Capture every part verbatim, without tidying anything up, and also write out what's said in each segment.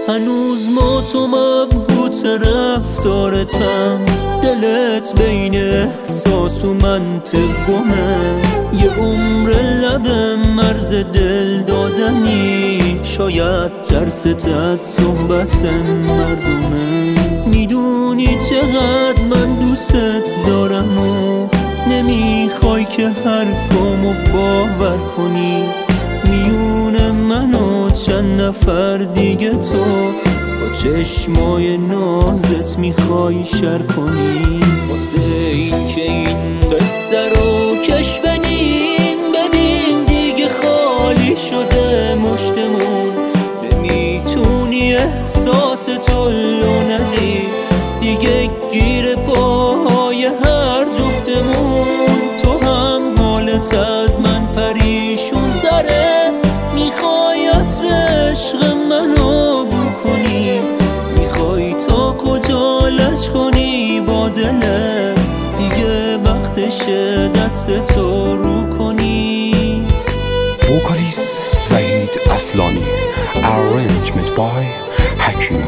هنوز ما تو مبهوت رفتارتم، دلت بین احساس و منطق گمه. یه عمر لبم مرز دل دادنی، شاید ترست از صحبت مردمه. میدونی چقدر من دوست دارم و نمیخوای که حرفامو باور کنی. میونه من و چند نفر دیگه تو با چشمای نازت میخوای شر کنی. واسه این که این قصه رو کش بنین، ببین دیگه خالی شده مشتمون. نمیتونی احساس تو لو ندی، دیگه گیر پاهای هر جفتمون. تو هم حالت از من پریشون تره، میخوای عطر عشق منو بو کنی. میخوای تا کجا لج کنی با دلت، دیگه وقتشه دست تو رو کنی. وکالیست وحید اصلانی، arrangement by حکیم.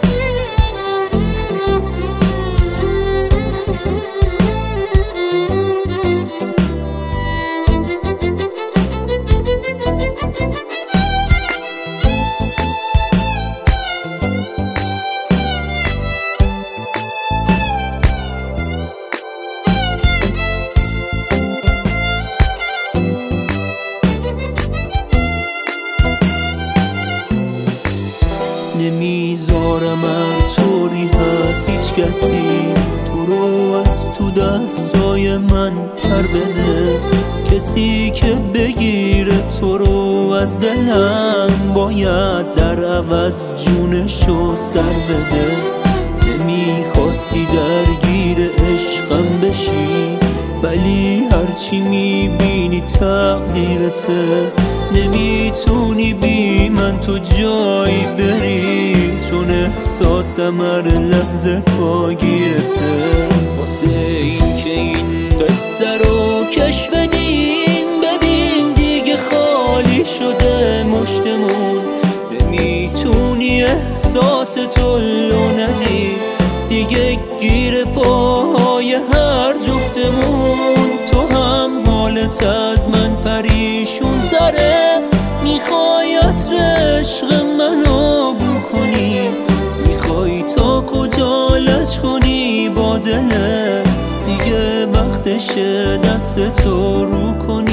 نمیذارم هر طوری هست هیچ کسی تو رو از تو دستای من پر بده. کسی که بگیره تو رو از دلم، باید در عوض جونشو سر بده. نمیخواستی درگیر عشقم بشی، ولی هرچی میبینی تقدیرته. نمیتونی بی من تو جایی بری، چون احساسم هر لحظه پاگیرته. واسه این که این قصه رو کش بدین، ببین دیگه خالی شده مشتمون. نمیتونی احساس تو لو ندی، دیگه گیر پاهای هر جفتمون. تو هم حالت از من پریشون تره، میخوای عطر عشق منو بو کنی. میخوای تا کجا لج کنی با دلت، دیگه وقتشه دست تو رو کنی.